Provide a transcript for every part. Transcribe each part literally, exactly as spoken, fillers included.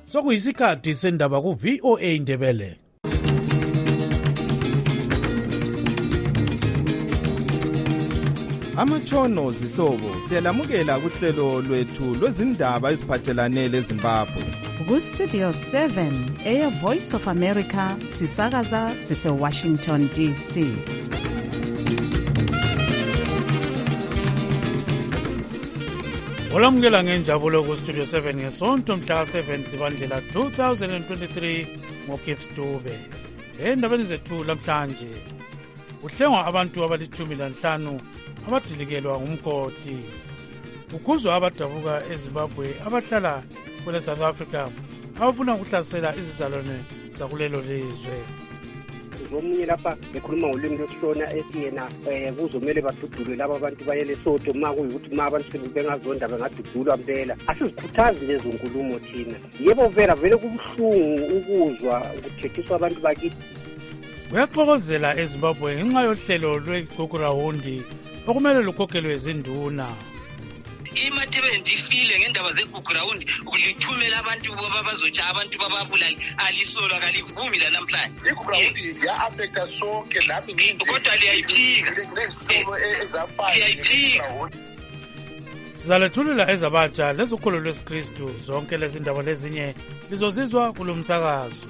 Sokuyisikhathi sendaba ku V O A Ndebele. Amatshono zihlobo siyalamukela kuhlelo lwethu lwezindaba eziphathelane leZimbabwe. Ku Studio seven, Air Voice of America, sisakaza sise Washington D C. Olamukela ngenjabulo ku Studio seven ngesonto mhla seven Zibandlela two thousand twenty-three ngoKips Dube. Endabeni zethu lamhlanje uhlengwa abantu abalithumi lanhlanu abadilikelwa ngumgodi. Kukhuzwa abadabuka eZimbabwe abahlala kwele South Africa abafuna ukuhlasela izizalwane zakulelo lizwe. Zomunye lapha ekhuluma ngolimi lwesishona esiyena eh kuzomela badudulwe laba abantu bayele Soto makuyukuthi ma abantu bengazonda bengadudulwa impela. Asizikhuthazi lezo nkulumo thina. Yebo vera vele kubuhlungu ukuzwa ukuthethiswa abantu bakithi. Uyaxokozela eZimbabwe ngenxa yohlelo lweGugurawundi okumele lukhokhelwe izinduna. Imathebenzi ifile ngendaba zeGugurawundi ukulithumela abantu babazotsha abantu bababulali alisolwa kalivumi la namhlanje. iGugurawundi ya affecta sonke lapho kodwa liyayiphika. Liyayiphika. Sizalethulela ezabatsha lezokholo lwesikristu zonke lezi ndaba lezinye lizozizwa kulomsakazo.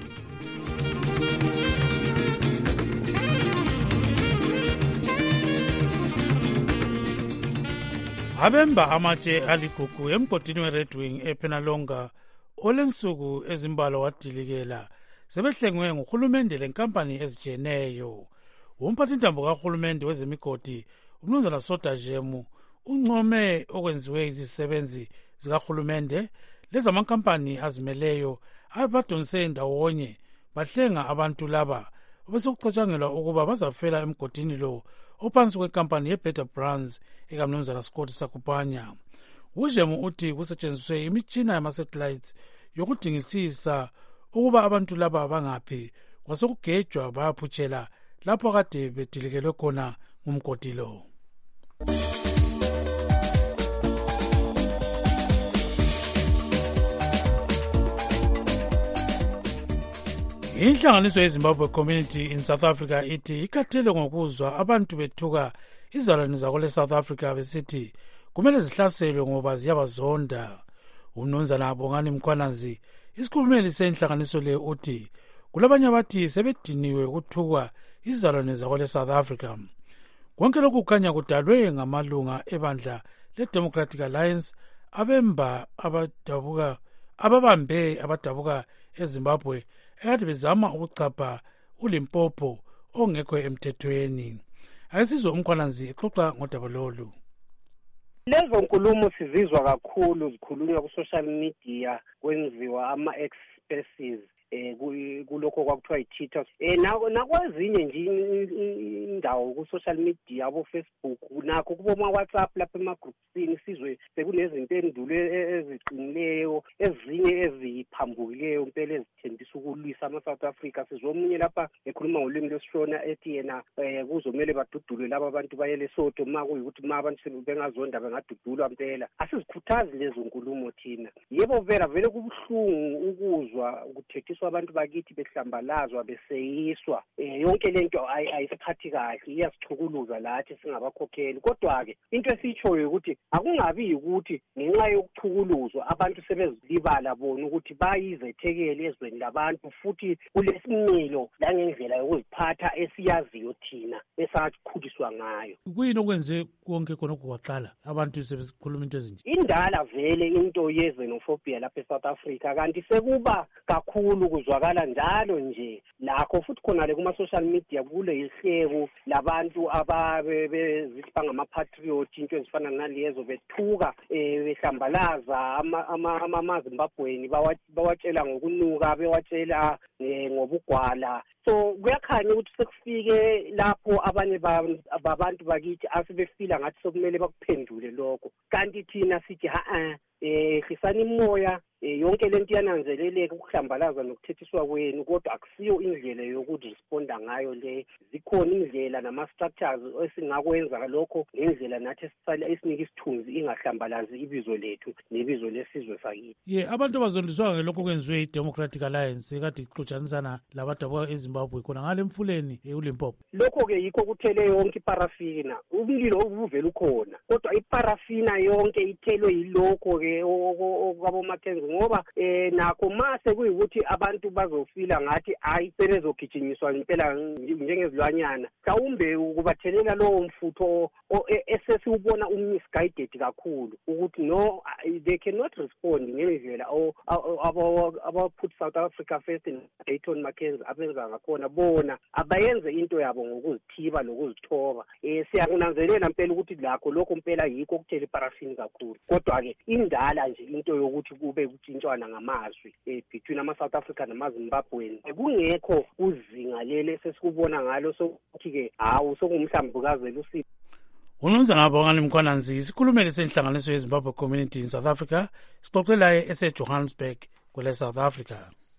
Abemba amatshe aligugu emgodini weRed Wing ePenalonga olensuku ezimbalo wadilikela sebehlengwe nguhulumende lenkampani ezijeneyo. Umphathintambo kahulumende wezemigodi uMnumzana Soda Jemu uncome okwenziwe izisebenzi zikahulumende lezamankampani azimeleyo abadonse ndawonye bahlenga abantu laba obesekucatshangelwa ukuba bazafela emgodini lo ophansi kwenkampani yeBetter Brands ekaMnumzana Scott Sakupanya. Ujemu uthi kusetshenziswe imitshina yama-satellites yokudingisisa ukuba abantu laba bangaphi kwasekugejwa bayaphutshela lapho kade bedilikelwe khona ngumgodi lo. Inhlanganiso yeZimbabwe Community in South Africa ithi ikhathele ngokuzwa abantu bethuka izalwane zakole South Africa besithi kumele zihlaselwe ngoba ziyabazonda. Umnumzana Bongani Mkhwanazi isikhulumeli senhlanganiso le uthi kulabanye abathi sebediniwe ukuthuka izalwane zakole South Africa. Konke lokhu kukhanya kudalwe ngamalunga ebandla leDemocratic Alliance abemba abadabuka ababambe abadabuka eZimbabwe ekade bezama ukuchapha uLimpopo ongekho emthethweni. Ayisizwe uMkhwanazi exoxa ngodaba lolu. Lezo nkulumo sizizwa kakhulu zikhulunywa ku social media kwenziwa ama expresses eh kulokho kwakuthiwa iTwitter eh nakwezinye nje indawo ku social media abo Facebook nakho kuboma WhatsApp lapha emagroupsini sizwe sekunezinto endulo eziqinileyo ezinye eziphambukileyo impela ezithembisa ukulwisa ama South Africa. Sizomunye lapha ekhuluma ngolimi lwesishona ethi yena kuzomela badudulwe laba abantu bayele Soto makuyukuthi ma abantu bengazonda bengadudulwa impela. Asizikhuthazi lezo nkulumo thina. Yebo vera vele kubuhlungu ukuzwa ukuthethiswa abantu bakithi behlambalazwa beseyiswa. Eh yonke lento ayisiphathi kahle iyasichukuluza lathi singabakhokheli. Kodwa ke into esitshoyo ukuthi akungabi ukuthi ngenxa yokuchukuluzwa abantu sebezilibala bona ukuthi bayizethekeli ezweni labantu futhi kulesimilo langendlela yokuziphatha esiyaziyo thina esakhuliswa ngayo. Kuyini okwenze konke khona kwaqala abantu sebekhuluma into ezinje? Indala vele into yezenophobia lapha eSouth Africa kanti sekuba kakhulu kuzwakala njalo nje lakho futhi khona le kuma social media kule ihleko labantu ababezisibanga ama patriot into ezifana nalezo bethuka behlambalaza ama amaZimbabweni bawatshela ngokunuka bewatshela ngobugwala. So kuyakhanya ukuthi sekufike lapho abanye babantu bakithi asebefila ngathi sokumele bakuphendule lokho kanti thina sithi ha eh hlisani imoya yonke lento yananzeleleka ukuhlambalaza nokuthethiswa kwenu kodwa akusiyo indlela yokuresponda ngayo le. Zikhona indlela nama-structures esingakwenza lokho ngendlela nathi esinika isithunzi ingahlambalazi ibizo lethu nebizo lesizwe sakithi. Ye abantu abazondiswa ngelokho kwenziwe i-Democratic Alliance kade ixutshanisana labantu eZimbabwe khona ngale mfuleni uLimpopo. Lokho-ke yikho kuthele yonke iparafina. Umlilo ubuvela ukhona kodwa iparafina yonke ithelwe yilokho-ke okwaboMackenzie ngoba eh nakho mase kuyikuthi abantu bazofila ngathi hayi sebezogijinyiswa impela njengezilwanyana mhlawumbe ukubathelela lowo mfutho esesiwubona ummisguided kakhulu ukuthi no they cannot respond ngendlela aba put South Africa first in Dayton Mackenzie abenza ngakhona bona abayenze into yabo ngokuzithiba lokuzithoba. Eh siyakunanzelela impela ukuthi lakho lokho impela yikho okuthela iparafini kakhulu kodwa ke indala nje into yokuthi kube kutshintshwana ngamazwi eh between ama South Africa nama Zimbabwean kungekho uzinga lele sesikubona ngalo sokuthi ke hawu sokumhlambukaze lusi. Unonza ngabongani Mkhwananzi isikhulumeli senhlanganiso yeZimbabwe Community in South Africa sixoxela ese Johannesburg kwele South Africa.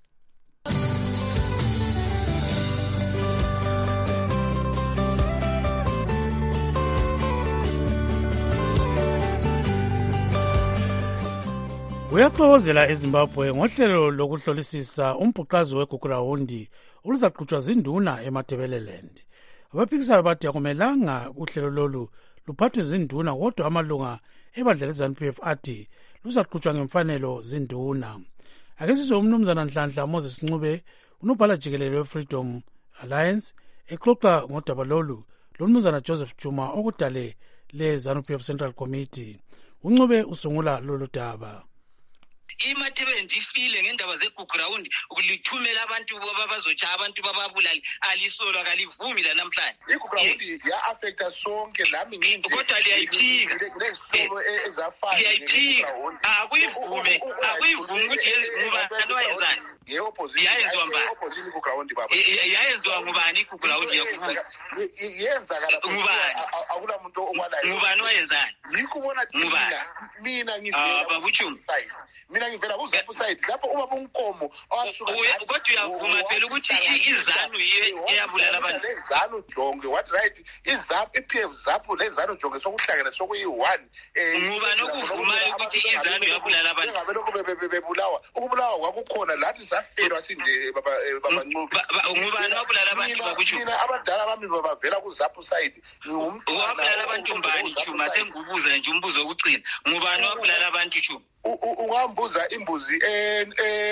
Uyaxokozela eZimbabwe ngohlelo lokuhlolisisa umbhuqazi weGugurawundi oluzaqhutshwa zinduna eMatabeleland. Abaphikisayo bathi akumelanga uhlelo lolu luphathwe zinduna kodwa amalunga ebandla leZANU-P F athi luzaqhutshwa ngemfanelo zinduna. Ake sizwe umnumzana Nhlanhla Moses Ncube unobhala jikelele weFreedom Alliance exoxa ngodaba lolu lomnumzana Joseph Juma okudale leZANU-P F Central Committee. Uncube usungula lolu daba. iMatabeleland ifile ngendaba zeGugurawundi ukulithumela abantu babazotsha abantu bababulali alisolwa kalivumi la namhlanje. iGugurawundi ya affecta sonke lami ngindi kodwa liyayiphika liyayiphika akuyivume akuyivume ukuthi ngubani wayenzani yayenziwa mbani iGugurawundi baba yayenziwa ngubani iGugurawundi yakubuza yenzakala ngubani akula muntu okwalayo ngubani wayenzani ngikubona thina mina ngivela babuchumi mina ngivela kuZANU side lapho ubaba uNkomo owasuka kodwa uyavuma phela ukuthi iZANU iyabulala abantu leZANU Jonge what right iZANU iP F ZANU leZANU Jonge sokuhlangana sokuyi-one ngubani okuvumayo ukuthi iZANU yabulala abantu ngabe lokho bebulawa ukubulawa kwakukhona lathi safelwa sinde baba babancube ngubani wabulala abantu bakutsho mina abadala bami babavela kuZANU side ngumntwana wabulala abantu mbani Chuma sengubuza nje umbuzo wokugcina ngubani wabulala abantu Chuma ungambuza imbuzi eh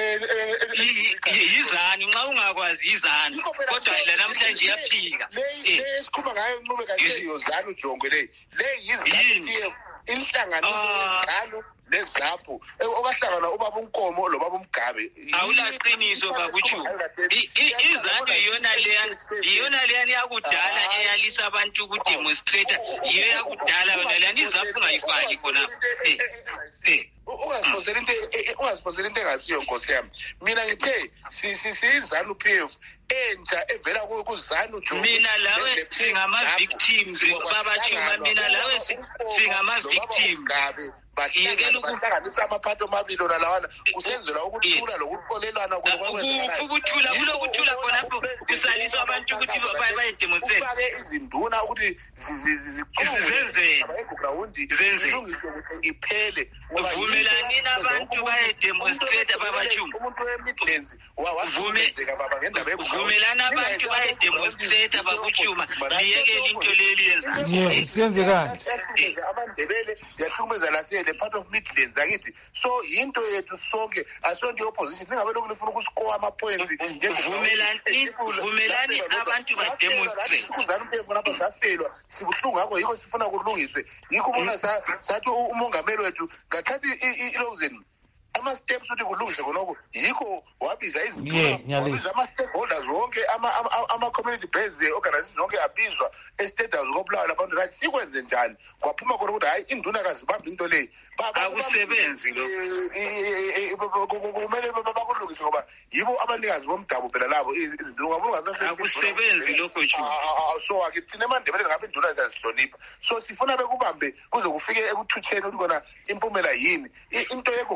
yizani nxa ungakwazi yizani kodwa la namhlanje iyafika esikhuluma ngayo Ncube kahle yozana uJongwe le le yizani inhlanganiso yeZANU leZAPU okahlangana ubaba uNkomo lo baba uMgabe awulaqiniso bakutsho iZANU iyona leya iyona leya yakudala eyalisa abantu ukudemonstrate iyo yakudala yona leya iZAPU ngayifaki khona eh eh ungasiponsela into ungasiponsela into engasiyo Nkosi yami mina ngithe siyiZANU-P F entsha evela kuZANU Jonge mina lawe singama victims babachuma mina lawe singama victims yekela ukuhlanganisa amaphathi omabili lawana kusenzela ukuthula lokuxolelana ukuthula kulokuthula khonapho kusaliswa abantu ukuthi bayedemonstrate ufake izinduna ukuthi zizenzele eGugurawundi zilungiswe ukuthi iphele vumelani nabantu bayedemonstrate babachuma umuntu weMidlands wawavumezeka baba ngendaba vumelana abantu bayedemonstrate bakuchuma liyekela into leli yenza yes siyenzekani amandebele yahlukumeza lase the part of Midlands akithi so into yethu sonke asonto opposition ningabe lokhu lifuna ukuscore ama points vumelani vumelani abantu ba demonstrate kuZANU-P F lapha safelwa sibuhlungu ngakho yiko sifuna kulungiswe yikho bona sathi umongameli wethu ngathathi ilozeni ama steps ukuthi kulungiswe khonoko yikho wabiza izinto wabiza ama stakeholders wonke ama ama community based organizations zonke abizwa e-status koplawa labantu right sikwenze njani kwaphuma khona ukuthi hayi induna kaZimbabwe into le akusebenzi lo kumele bakulungise ngoba yibo abanikazi bomdabu phela labo izinto ngabunga akusebenzi lokho nje so akithina eMandebele ngabe induna zazihlonipha so sifuna bekubambe kuze kufike ekuthutheni ukuthi kona impumela yini into yeGugurawundi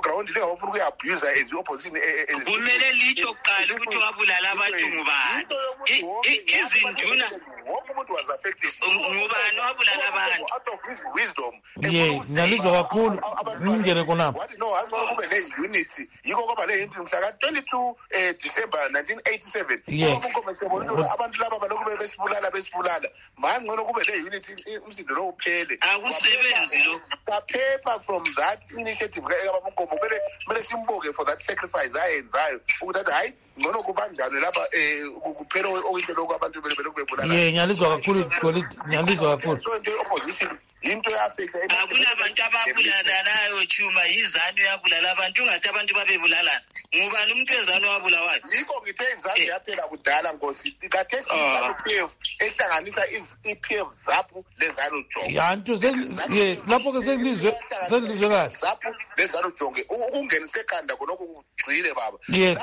lingawufuna ukuyi-abuse as i-opposition. Kumele litsho kuqala ukuthi wabulala abantu ngubani. Izinduna wonke umuntu was affected. Ngubani wabulala abantu? Out of his wisdom. Ye, ngalizwa kakhulu. Ngingene khonapho. Wathi no, angcono kube le-unity. Yiko kwaba le-unity mhla ka-twenty-two December nineteen eighty-seven. Abantu laba balokhu besibulala besibulala. Mangcono kube le-unity umsindo lo uphele. Akusebenzi lo. Paper from that initiative kaBaba uNkomo kumele kumele simbuke for that sacrifice ayenzayo ukuthi athi hayi ngcono kubanjani lapha kuphela okuyinto lokho abantu belokhu bebulala. Ye, ngiyalizwa kakhulu Golide, ngiyalizwa kakhulu. So into opposition into yafika akulabantu ababulalayo Chuma, izanu yabulala abantu ungathi abantu babebulalana. Ngubani umuntu ezanu wabulawayo? Yiko ngithe izanu yaphela kudala Nkosi. Kade sizanu-P F ehlanganisa i-P F ZAPU lezanu Jonge. Yanto ye lapho ke selizwe selizwe kahle. ZAPU lezanu Jonge ukungenisa ekhanda khonokho kugcile baba.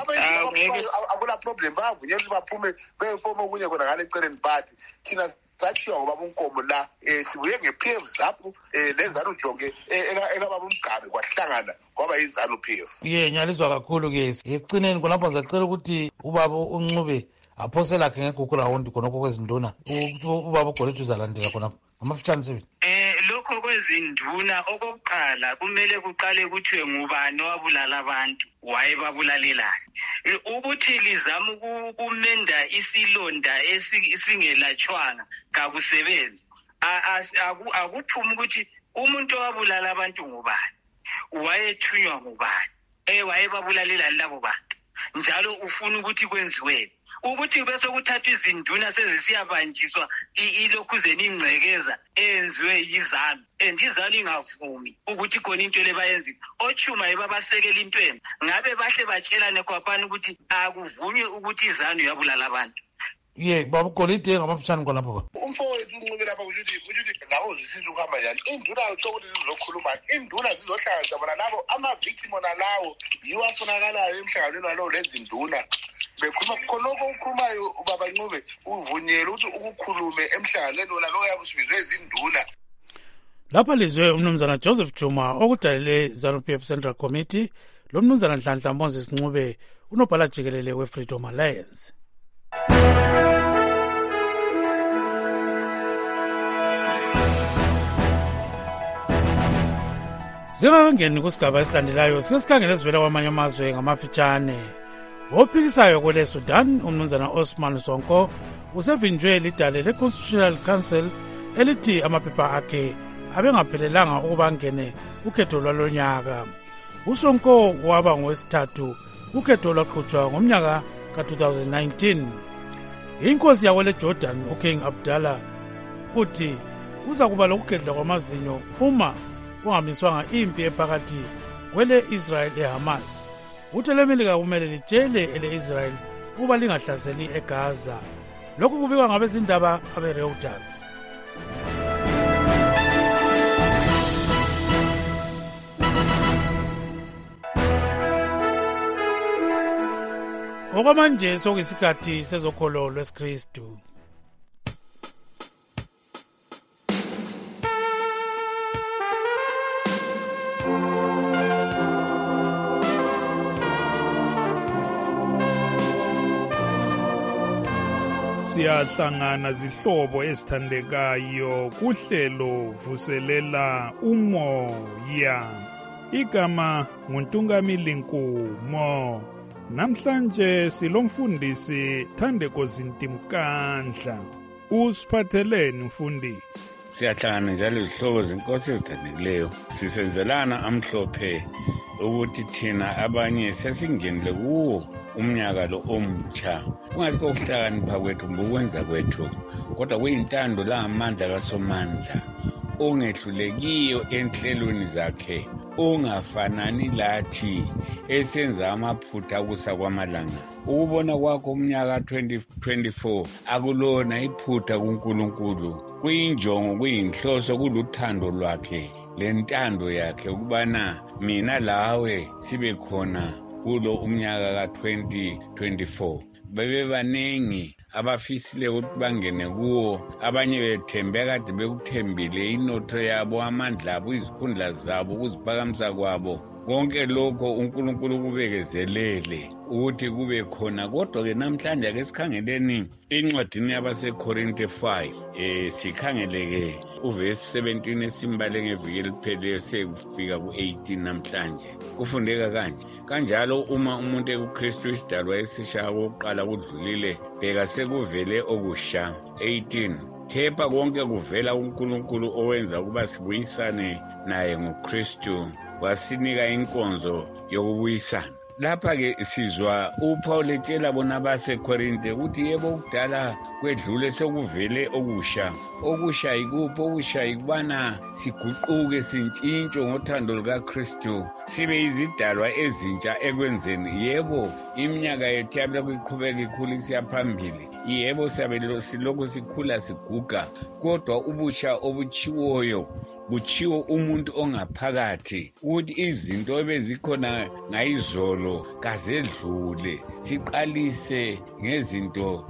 Akula problem bavunyelwe baphume befoma okunye khona ngale eceleni party. Thina sathiwa ngoBaba uNkomo la sibuye nge-P F ZAPU lezanu Jonge ekababa uMgabe kwahlangana kwaba izanu P F. Ye, ngiyalizwa kakhulu ke. Ecineni khonapho ngizacela ukuthi ubaba uNcube aphose lakhe ngegugu rawundi khonokho kwezinduna. Ubaba uGolide uzalandela khonapho. Amafitshane seven. Eh lokho kwezinduna okokuqala kumele kuqale kuthiwe ngubani wabulala abantu wayebabulalelani. Ukuthi lizama ukumenda isilonda esingelatshwanga kakusebenzi. Akuthuma ukuthi umuntu owabulala abantu ngubani, wayethunywa ngubani, eh wayebabulalelani labo bantu, njalo ufuna ukuthi kwenziweni. Ukuthi bese kuthathwa izinduna sezisiyabanjiswa ilokhuzeni ingcekeza enziwe yizanu and izanu ingavumi ukuthi khona into le bayenzile. Ochuma ebabasekela impembe ngabe bahle batshelane kwaphana ukuthi akuvunywe ukuthi izanu yabulala abantu. Ye, Baba uGolide ngamafitshane khonapho. Umfowethu uNcube lapha ukuthi ukuthi ngawo zisizwe ukuhamba njani. Induna ukuthi zizokhuluma, induna zizohlanganisa bona labo ama-victim nalawo yiwo afunakalayo emhlanganweni walowo lezinduna. Bekhuluma khonoko ukhulumayo uBaba Ncube uvunyelwe ukuthi ukukhulume emhlanganweni wona lo yabusibizwe izinduna. Lapha lizwe umnumzana Joseph Chuma okudalele ZANU-P F Central Committee, lo mnumzana Nhlanhla Moses Ncube unobhala jikelele we-Freedom Alliance. Singakangeni kusigaba esilandelayo sesikhangele sivela kwamanye amazwe ngamafitshane. Ophikisayo kwele Sudan umnumzana Osman Sonko usevinjwe lidale le-Constitutional Council elithi amaphepha akhe abengaphelelanga ukuba ngene ukhetho lwalonyaka. USonko waba ngowesithathu ukhetho lwaqhutshwa ngomnyaka ka-twenty nineteen. Inkosi yakwele Jordan uKing Abdallah uthi kuza kuba lokugedla kwamazinyo uma kungamiswanga impi ephakathi kwele Israel leHamas. Uthe lemelika kumele litshele ele-Israel ukuba lingahlaseli eGaza. Lokhu kubikwa ngabezindaba abe-Reuters. Okwamanje sokuyisikhathi sezokholo lwesikristu. Siyahlangana zihlobo ezithandekayo kuhlelo vuselela umoya. Igama nguNtungamili Nkumo. Namhlanje silomfundisi Thandeko Zintimkandla. Usiphatheleni mfundisi? Siyahlangana njalo izihlobo zenkosi ezithandekileyo. Sisenzelana amhlophe ukuthi thina abanye sesingenile kuwo umnyaka lo omutsha. Kungasikho ukuhlakanipha kwethu ngokwenza kwethu, kodwa kuyintando langamandla kaSomandla ongehlulekiyo enhlelweni zakhe, ongafanani lathi esenza amaphutha kusa kwamalanga. Ukubona kwakho umnyaka twenty twenty-four akulona iphutha kuNkulunkulu, kuyinjongo, kuyinhloso, kuluthando lwakhe lentando yakhe ukubana mina lawe sibe khona kulo umnyaka ka twenty twenty-four. Bebe banengi abafisile ukuthi bangene kuwo, abanye bethembe kade bekuthembile inotho yabo, amandla abo, izikhundla zabo, ukuziphakamisa kwabo, konke lokho uNkulunkulu kubekezelele ukuthi kube khona. Kodwa ke namhlanje ake sikhangeleni incwadini yabaseKorinte five eh sikhangeleke uverse seventeen esimbale ngeviki elipheleyo sekufika ku-eighteen namhlanje. Kufundeka kanje: kanjalo uma umuntu ekuKristu isidalwa esisha kokuqala kudlulile, bheka sekuvele okusha. eighteen Kepha konke kuvela kuNkulunkulu owenza ukuba sibuyisane naye ngoKristu, wasinika inkonzo yokubuyisana. Lapha ke sizwa uPaul etshela bona baseKorinte ukuthi yebo kudala kwedlule sekuvele okusha. Okusha yikuphi? Okusha yikubana siguquke sintshintsho ngothando lukaKristu, sibe izidalwa ezintsha ekwenzeni. Yebo iminyaka yethu yabe kuyiqhubeka ikhula isiya phambili, yebo siyabe silokhu sikhula siguga, kodwa ubusha obuchiwoyo kuchiwo umuntu ongaphakathi ukuthi izinto ebezikhona ngayizolo kazedlule, siqalise ngezinto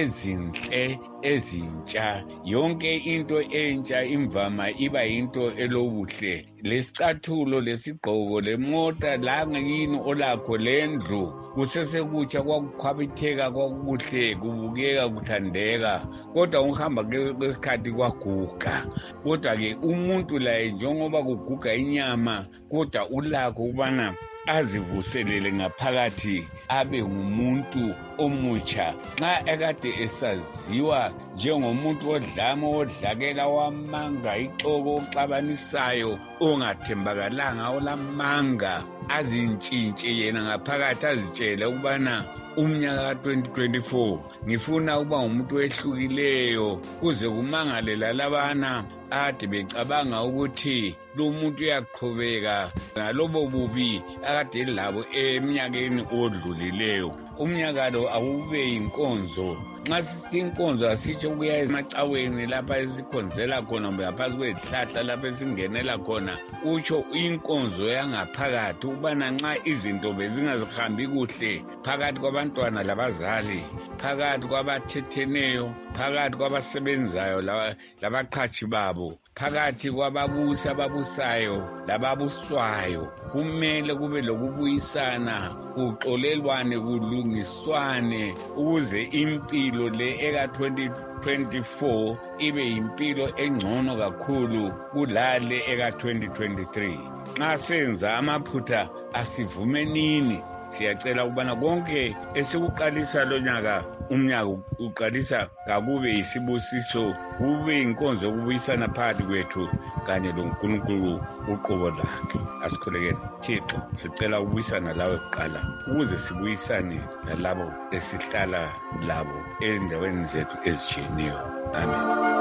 ezinhle ezintsha. Yonke into entsha imvama iba into elobuhle. Lesicathulo, lesigqoko, lemota, langini olakho, lendlu kusesekutsha, kwakukhwabitheka, kwakukuhle, kubukeka, kuthandeka. Kodwa ukuhamba kwesikhathi kwaguga. Kodwa ke umuntu laye njengoba kuguga inyama, kodwa ulakho ukubana azivuselele ngaphakathi abe ngumuntu omutsha. Nxa ekade esaziwa njengomuntu odlama, odlakela, wamanga, ixoko, oxabanisayo, ongathembakalanga, olamanga, azintshintshe yena ngaphakathi, azitshele ukubana umnyaka twenty twenty-four ngifuna ukuba umuntu ohlukileyo, kuze kumangale lalabana ade becabanga ukuthi lo muntu uyaqhubeka ngalobo bubi akade labo eminyakeni odlulileyo. Umnyaka lo awube inkonzo. Nxa sithi inkonzo asitsho ukuya emacaweni lapha esikhonzela khona, ngaphansi kwezihlahla lapha esingenela khona. Utsho inkonzo yangaphakathi ukubana nxa izinto bezingazihambi kuhle phakathi kwabantwana labazali, phakathi kwabathetheneyo, phakathi kwabasebenzayo labaqhatshi babo, phakathi kwababusi ababusayo lababuswayo, kumele kube lokubuyisana, kuxolelwane, kulungiswane, ukuze impilo le eka twenty twenty-four ibe impilo engcono kakhulu kulale eka twenty twenty-three. Nxa senza amaphutha asivumenini. Siyacela ukubana konke esikuqalisa lo nyaka, umnyaka uqalisa kakube isibusiso, kube inkonzo yokubuyisana phakathi kwethu kanye loNkulunkulu uqobo lakhe. Asikhulekeni. Thixo, sicela ukubuyisana lawe kuqala, ukuze sibuyisane nalabo esihlala labo ezindaweni zethu ezitshiyeneyo. Amen.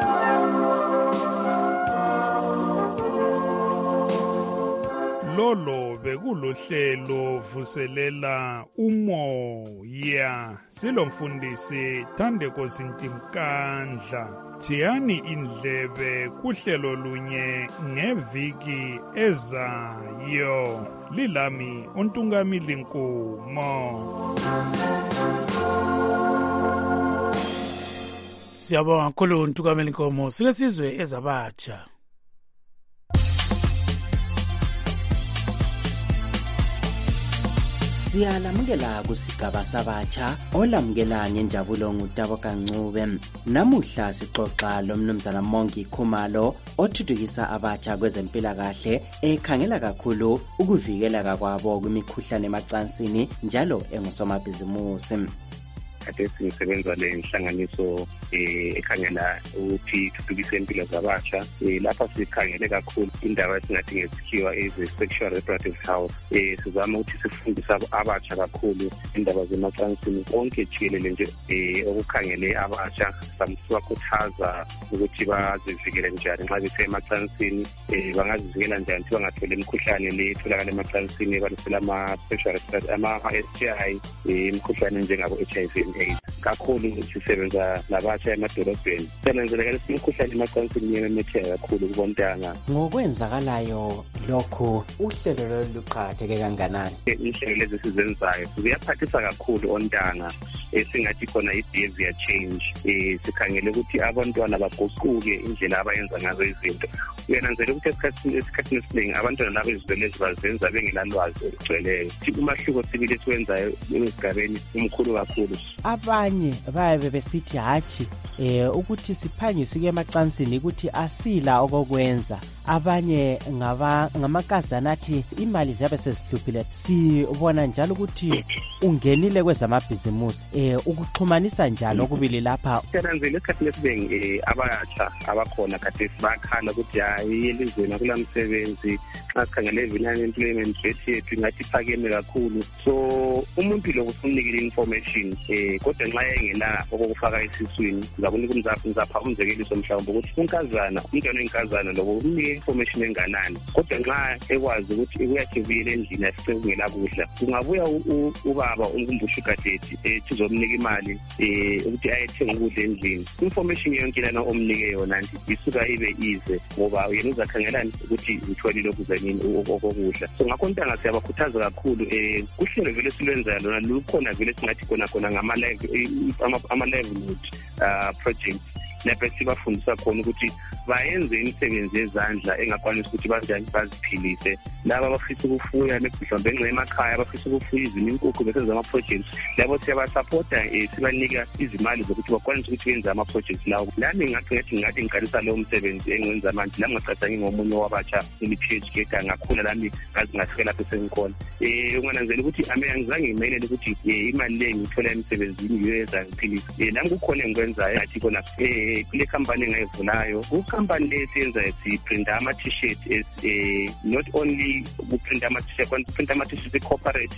Lolo bekulohlelo vuselela umoya. Silomfundisi Thandeko Sintimkandla. Thiyani indlebe kuhlelo lunye ngeviki ezayo. Lilami uNtungamili Nkumo. Siyabonga kakhulu uNtungamili Nkumo. Sike sizwe ezabatsha. Siyalamukela kusigaba sabatsha olamukela ngenjabulo nguTabo Kancube. Namuhla sixoxa lomnumzana Mongi Khumalo othuthukisa abatsha kwezempilakahle, ekhangela kakhulu ukuvikela kwabo kwimikhuhlane emacansini njalo engusomabhizimusi. Kade sisebenza le nhlanganiso ekhangela ukuthi thuthukise impilo zabatsha. Lapha sikhangele kakhulu indaba esingathi ngesikhiwa eze-sexual reproductive health. Sizama ukuthi sifundise abatsha kakhulu indaba zemacansini konke jikelele nje okukhangele abatsha. Sibakhuthaza ukuthi bazivikele njani nxa bethe emacansini, bangazivikela njani ukuthi bangatholi imikhuhlane le etholakala emacansini ebalisela ama-sexual reproductive, ama-S T I, imikhuhlane njengabo-H I V and AIDS. Kakhulu sisebenza labatsha emadolobheni. Senenzela ukuthi imikhuhlane emacansini yememetheka kakhulu kubontanga. Ngokwenzakalayo lokho uhlelo lolu luqhatheke kanganani? Inhlelo lezi sizenzayo ziyaphathisa kakhulu ontanga esingathi khona i-behavior change. um sikhangele ukuthi abantwana baguquke indlela abayenza ngazo izinto. Uyananzela ukuthi esikhathini esiningi abantwana laba izinto lezi bazenza bengelalwazi olugcweleyo. Umahluko sibili esiwenzayo esigabeni umkhulu kakhulu. Abanye bayabe besithi hatshi eh ukuthi siphangise kuye emacansini ukuthi asila okokwenza. Abanye ngaba ngamakazana athi imali ziyabe sezihluphile. Sibona njalo ukuthi ungenile kwezamabhizimusi eh ukuxhumanisa njalo okubili lapha. Siyananzela esikhathini esiningi abatsha abakhona kade bakhala ukuthi hayi elizweni akulamsebenzi. Xa sikhangele i-unemployment rate yethu ingathi iphakeme kakhulu. So umuntu lo kufunikile information eh kodwa nxa yengela okufaka esiswini ngizakunika umzapho ngizapha umzekeliso mhlawumbe ukuthi unkazana umntwana wenkazana lokho umnika information enganani kodwa nxa ekwazi ukuthi uyakubiyela endlini asisengela kudla kungabuya ubaba umkumbusha ugadeti ethi uzomnika imali eh ukuthi ayethenga ukudla endlini. Information yonke lana omnike yona nje isuka ibe ize ngoba yena uzakhangelani ukuthi utholile lokuzanini okokudla. So ngakho ntanga siyabakhuthaza kakhulu eh kuhlelo vele silwenza lona lukhona vele singathi khona khona ngama live ama live uh project lapho sibafundisa khona ukuthi bayenze imisebenzi yezandla engakwanisi ukuthi banjani baziphilise. Laba abafisa ukufuya mhlawumbe engxe emakhaya abafisa ukufuya izini inkukhu besenza ama projects labo siyabasupporta sibanika izimali zokuthi bakwanise ukuthi benze ama projects lawo. Lami ngathi ngathi ngathi ngiqalisa lo msebenzi engiwenza manje la ngaqathanga ngomunye wabatsha eli P H D ngakhula lami ngazi ngafika lapho sengikhona. Eh ungananzela ukuthi ame angizange ngimelele ukuthi imali le ngithola emsebenzini yoyenza ngiphilise. Eh nami kukhona engikwenzayo ngathi khona eh kule company engayivulayo company lesenza siprinta ama t-shirt eh not only ukuprinta ama t-shirt kwanti printa ama t-shirt corporate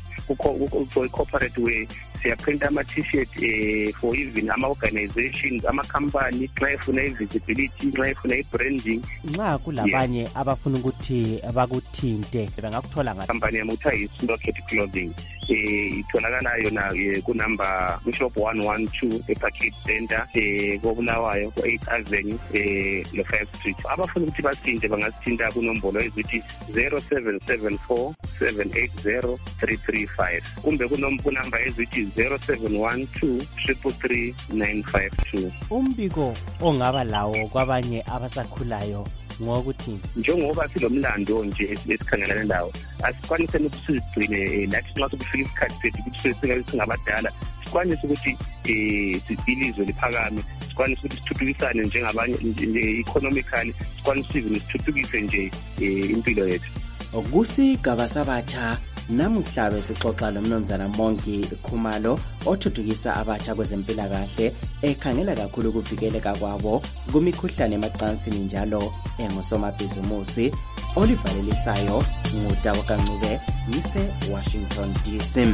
for corporate way siyaprinta ama t-shirt eh for even ama organizations ama company nxa ifuna visibility nxa ifuna i-branding. Nxa kulabanye abafuna ukuthi abakuthinte bengakuthola ngathi company yamutha is-Rocket Clothing eh itholakala yona ku number Bishop one one two eParkit Center eh koBulawayo ku eighth Avenue eh le five Street. Abafuna ukuthi basinde bangasithinta kunombolo ezithi zero seven seven four seven eight zero three three five kumbe kunombolo number ezithi zero seven one two three three nine five two. Umbiko ongaba lawo kwabanye abasakhulayo ngokuthi njengoba silomlando nje esikhangelana lawo asikwanise ukusigcine nathi nxa sokufika isikhathi sethu ukuthi singabadala sikwanise ukuthi eh silizwe liphakame sikwanise ukuthi sithuthukisane njengabanye economically sikwanise ukuthi sithuthukise nje impilo yethu. Okusigaba sabatsha namuhla besixoxa nomnumzana Mongi Khumalo othuthukisa abatsha kwezempilakahle ekhangela kakhulu ukuvikeleka kwabo kumikhuhlane emacansini njalo engosomabhizimusi. Olivalelisayo ngudabo kancube yise Washington D C.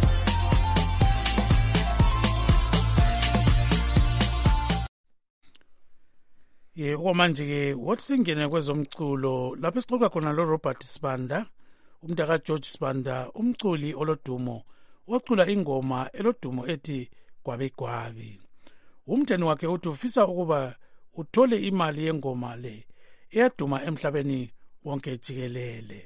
Ye okwamanje ke wathi singene kwezomculo lapho sixoxa khona lo Robert Sibanda umntaka George Sibanda umculi olodumo wacula ingoma elodumo ethi Gwabi Gwabi. Umnteni wakhe uthi ufisa ukuba uthole imali yengoma le eyaduma emhlabeni wonke jikelele.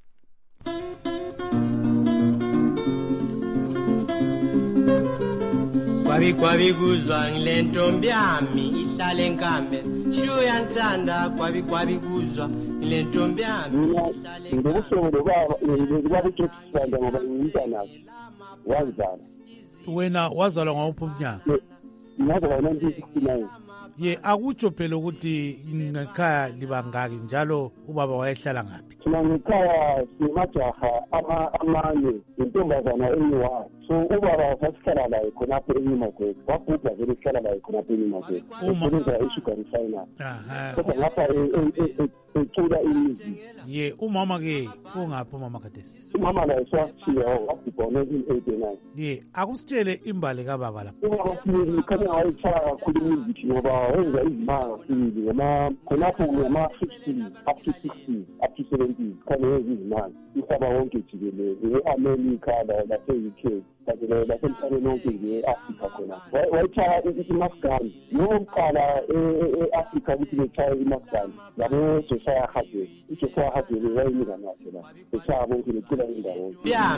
Gwabi gwabi kuzwa ngile ntombi yami ihlala enkambe shuya nthanda gwabi gwabi kuzwa ngile ntombi yami ihlala enkambe. Ngokusho baba ngibaba uJohn Sibanda ngoba ngumntana wazala. Wena wazalwa ngawuphi umnyaka? Ngazalwa nineteen sixty-nine. Ye akutsho phela ukuthi ngekhaya libangaki njalo ubaba wayehlala ngaphi? Thina ngekhaya simajaha amane intombazana eyiwayo. So ubaba sasihlala laye khonapho eNyumakwethu wabhubha vele sihlala laye khonapho eNyumakwethu usebenza e-sugar refinery. Kodwa ngapha ecula imizi. Ye umama ke ungaphi umama kadesi? Umama laye swashiya wabhubha nineteen eighty-nine. Ye akusitshele imbali kababa lapha. Ubaba sibili khanya wayechaya kakhulu imizi ngoba wenza izimanga sibili ngama khonapho ngama fifty up to sixty up to seventy khanya wenza izimanga umhlaba wonke jikelele e-America lase-U K lasemhlabeni wonke nge-Afrika khona wayechaya iMasgani yokuqala e-Afrika ukuthi bechaya iMasgani labo Josiah Hadebe uJosiah Hadebe wayenika nathi la echaya bonke becula indawo yami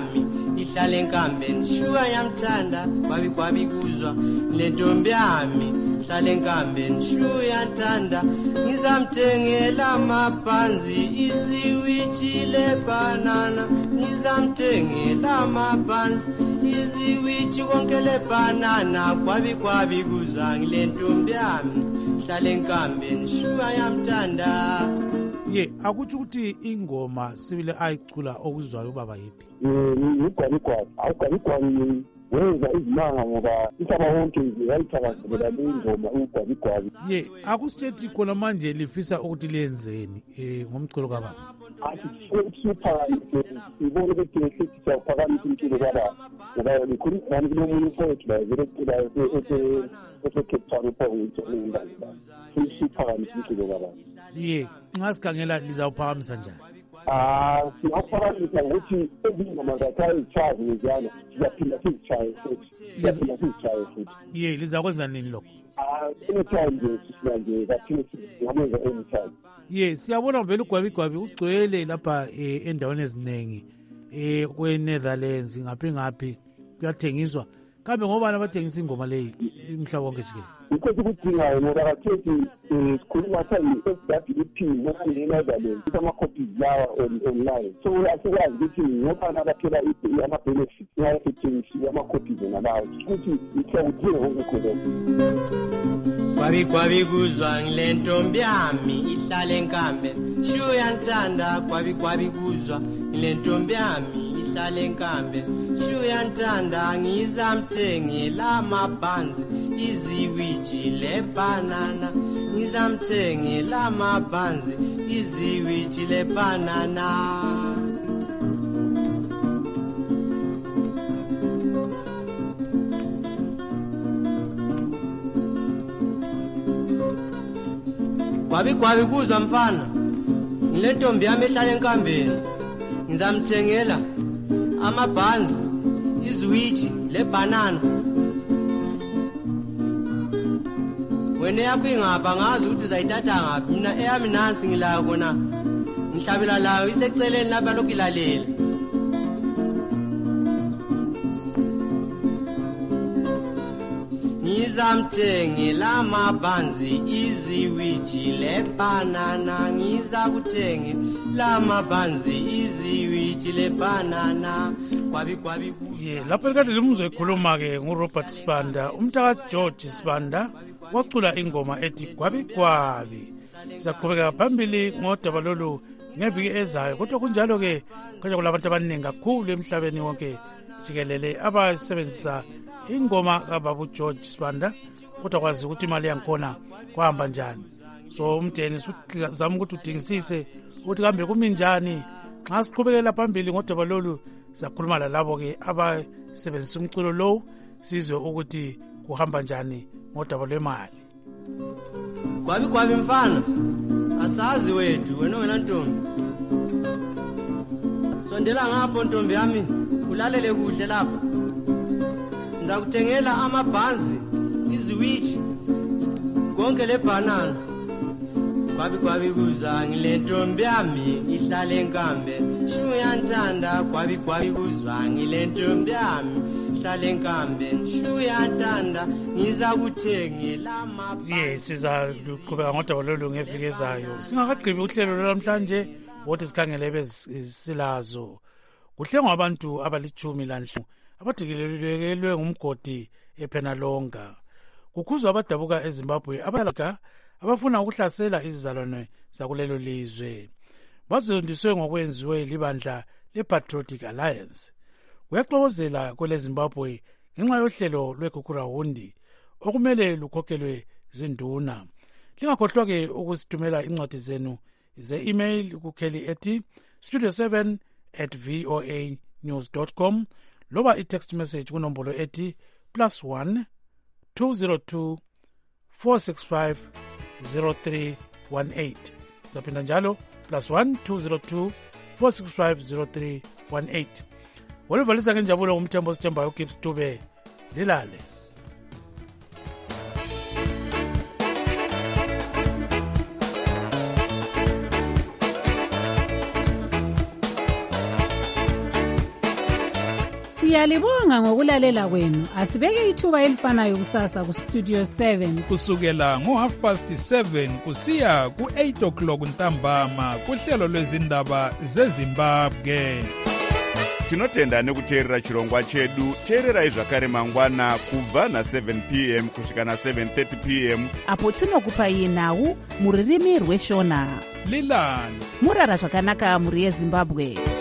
ihlala enkambeni shuwa yamthanda kwabi kwabi kuzwa le ntombi yami ihlala enkambeni shuwa yanthanda ngizamthengela amabhanzi iziwiji lebanana ngizamthengela amabhanzi iziwiji konke lebanana kwabi kwabi kuzwa ngile ntombi yami ihlala enkambeni shuwa yamthanda. ye akutsho ukuthi ingoma sibile ayicula okuzwayo ubaba yiphi? ngigwabigwabi awugwabigwabi wenza izimanga ngoba umhlaba wonke nje yayithakazelela le ngoma ugwabigwabi. ye akusitethi khona manje lifisa ukuthi liyenzeni um ngomculo kababa? asiphakamise sibone ukuthi sithi siyawuphakamisa umculo kababa ngoba likhuluma nami kulo munye ufowethu la vele eculayo ese-Cape Town uphokuyimbali la siphakamise umculo kababa. ye nxa sikhangela lizawuphakamisa njani? Ah, siyaphakamisa ngokuthi ezingoma zakhe ayizitshaye njalo siyaphinda sizitshaye futhi siyaphinda sizitshaye futhi. ye lizakwenza nini lokho? Ah, anytime nje sisina nje kathini singamenza anytime. ye siyabona vele ugwabigwabi ugcwele lapha um endaweni eziningi um kwe-Netherlands ngaphi ngaphi kuyathengiswa. Kambe ngobani abathengisa ingoma leyi umhlaba wonke jikelele? Yikho sikudingayo ngoba kathethi sikhuluma thani i-S W P noma ne-Netherlands ama-copies lawa online, so asikwazi ukuthi ngobani abathola ama-benefits nxa sethengisiwe ama-copies wona lawo futhi siyakudinga konke khonokho. Kwabi kwabi kuzwa ngile ntombi yami ihlala enkambeni shuwa yanthanda kwabi kwabi kuzwa ngile ntombi yami ihlala enkambeni shuwa yanthanda ngizamthengela amabhanzi iziwiji lebanana ngizamthengela amabhanzi iziwiji lebanana. Kwabi kwabi kuzwa mfana ngile ntombi yami ehlala enkambeni ngizamthengela amabhanzi iziwiji lebanana. wena yakho ingapha ngazi ukuthi uzayithatha ngaphi, mina eyami nansi ngilayo kona ngihlabela layo iseceleni lapha lokhu ilalela. Ngizamthengela amabhanzi iziwiji lebanana ngizakuthenge lamabhanzi iziwiji lebanana kwabi kwabi. ye lapho likade limuzwe ekhuluma-ke nguRobert Sibanda, umntaka George Sibanda wacula ingoma ethi gwabi gwabi. Sizaqhubeka phambili ngodaba lolu ngeviki ezayo, kodwa kunjalo-ke kanje kulabantu abaningi kakhulu emhlabeni wonke jikelele abasebenzisa ingoma kababa George Sibanda, kodwa kwazi ukuthi imali yankhona kwahamba njani. So umdeni zama ukuthi udingisise ukuthi kambe kumi njani. Nxa siqhubekela phambili ngodaba lolu sizakhuluma lalabo-ke abasebenzisa umculo lowu sizwe ukuthi kuhamba njani ngodaba lwemali. Kwabi kwabi mfana asazi wethu wena wena ntombi, sondela ngapho ntombi yami ulalele kuhle lapha. Ngizakuthengela amabhanzi iziwiji konke lebanana kwabi kwabi kuzwa ngile ntombi yami ihlala enkambeni shuwa yanthanda kwabi kwabi kuzwa ngile ntombi yami ihlala enkambeni shuwa yanthanda ngizakuthengela amabhanzi. ye sizaluqhubeka ngodaba lolu ngeviki ezayo. Singakagqibi uhlelo lwamhlanje wothi sikhangele ebesilazo kuhlengwa abantu abalitshumi lanhlanu abadikilekelwe ngumgodi ePenalonga. Kukhuzwa abadabuka eZimbabwe abalaga abafuna ukuhlasela izizalwane zakulelo lizwe. Bazondiswe ngokwenziwe libandla lePatriotic Alliance. Kuyaxokozela kwele Zimbabwe ngenxa yohlelo lweGukurahundi okumele lukhokhelwe zinduna. Lingakhohlwa-ke ukusithumela incwadi zenu ze-email kukheli ethi studio seven at voa news dot com loba i-text message kunombolo ethi plus one two zero two four six five zero three one eight. Zaphinda njalo plus one two zero two four six five zero three one eight. Walivalisa ngenjabulo ngumthembo sithembayo uGibbs Dube. Lilale. Siyalibonga ngokulalela kwenu. Asibeke ithuba elifanayo kusasa ku Studio seven. Kusukela ngo half past seven kusiya ku eight o'clock ntambama kuhlelo lwezindaba zeZimbabwe. Tinotenda nekuteerera chirongwa chedu. Teererai zvakare mangwana kubva na seven p m kusvika na seven thirty p m apo tinokupai nhau muririmi rweshona. Lilani murara zvakanaka muri yeZimbabwe.